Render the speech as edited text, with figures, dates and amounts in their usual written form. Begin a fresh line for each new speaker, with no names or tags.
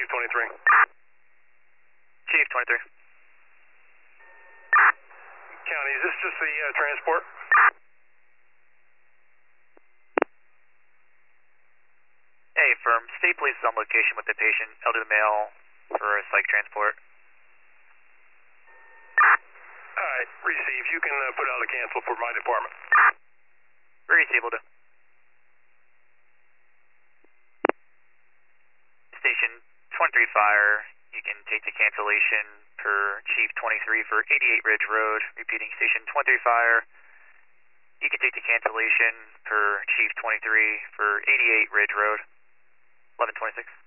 23.
Chief 23.
County, is this just the transport?
Hey, firm. State police is on location with the patient, elderly male, for a psych transport.
Alright, receive. You can put out a cancel for my department.
Received. Station 23 Fire, you can take the cancellation per Chief 23 for 88 Ridge Road. Repeating, Station 23 Fire, you can take the cancellation per Chief 23 for 88 Ridge Road. 1126.